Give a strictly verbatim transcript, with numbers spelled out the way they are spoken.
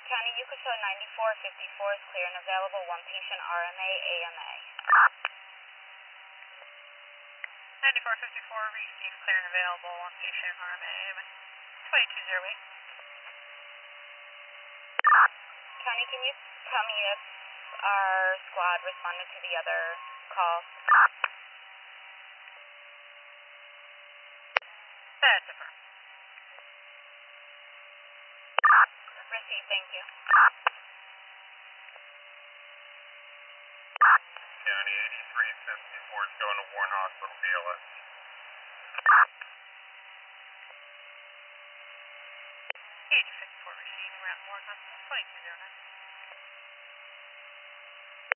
County, Yucasio ninety-four fifty-four is clear and available. One patient, R M A, A M A. ninety-four fifty-four, receive clear and available. One patient, R M A, A M A. twenty-two zero eight. County, can you tell me if our squad responded to the other call? That's affirmed. Received, thank you. County eighty-three fifty-four is going to Warren Hospital, B L S. eighty fifty-four, receiving around Warren Hospital, twenty-two zero nine.